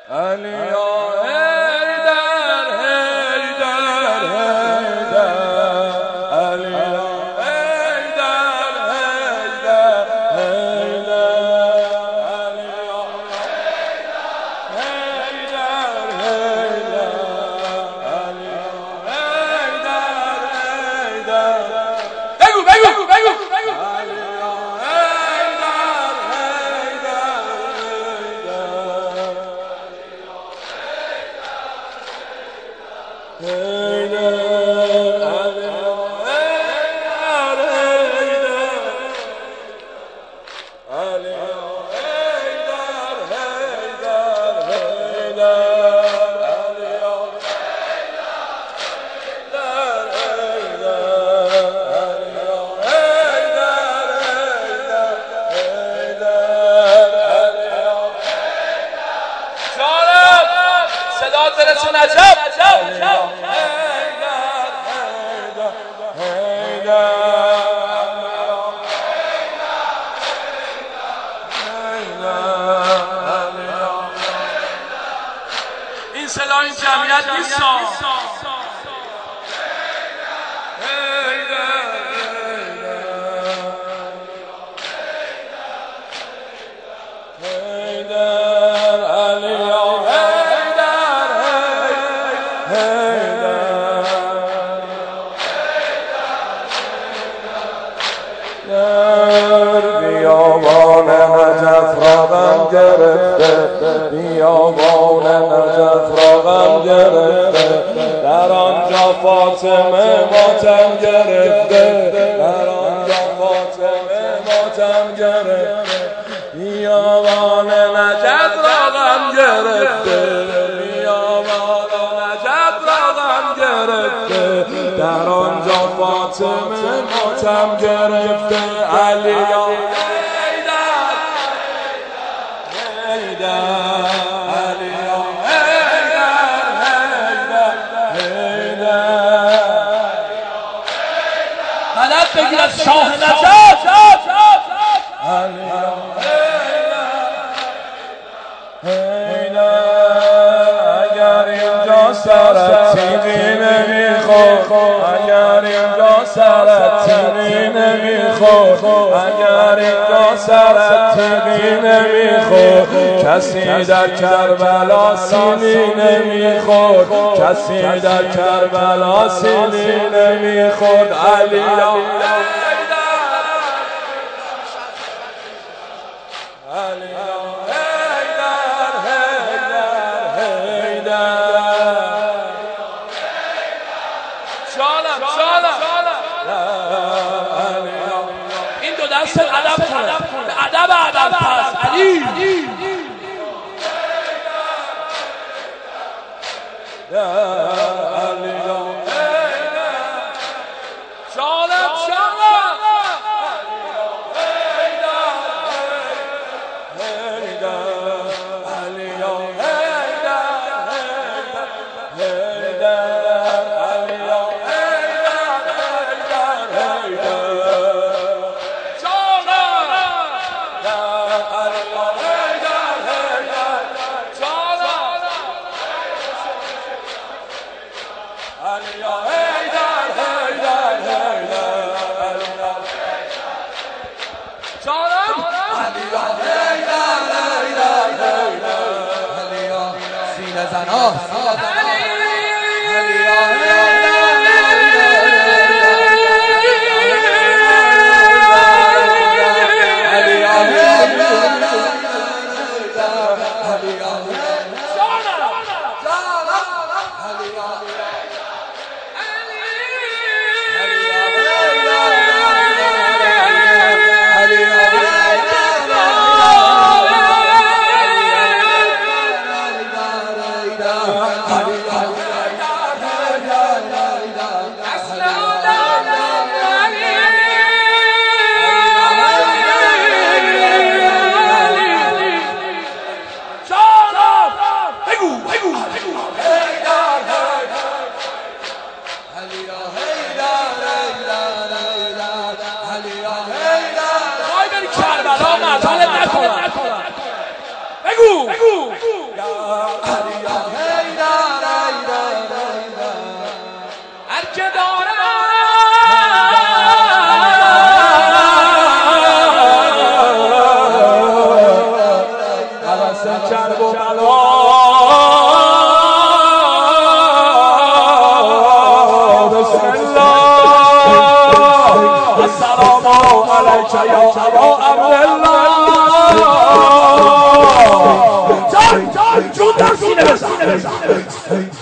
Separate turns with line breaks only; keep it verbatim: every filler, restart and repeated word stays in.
علی یا حیدر حیدر حیدر علی یا حیدر حیدر حیدر علی یا حیدر حیدر علی یا حیدر حیدر بگو بگو بگو بگو علی یا حیدر حیدر صدا برسه نجف این صدا این جمعیت نیست بیابان نجف را غم گرفته بیابان نجف را غم گرفته در آنجا فاطمه ماتم گرفته در آنجا فاطمه ماتم گرفته بیابان نجف را غم گرفته بیابان نجف را غم گرفته در آنجا فاطمه ماتم گرفته علی یا حیدر حیدر علی یا حیدر حیدر حیدر مدد بگیر از شاه نجف علی یا حیدر اگر اینجا سرت تیغی نمیخورد اگر اینجا سرت تیغی نمیخورد اگر اینجا سرت تیغی نمیخورد کسی در کربلا سیلی نمیخورد کسی در کربلا سیلی نمیخورد علی یا علی یا این دو دست ادب کنه ادب ادب پس علی شالم شالم علی یا علی یا حیدر حیدر بگو هر که دارد حوث کرب و بلا بسم الله السلام علیک یا ابا عبدالله جان جان جون در سینه بزن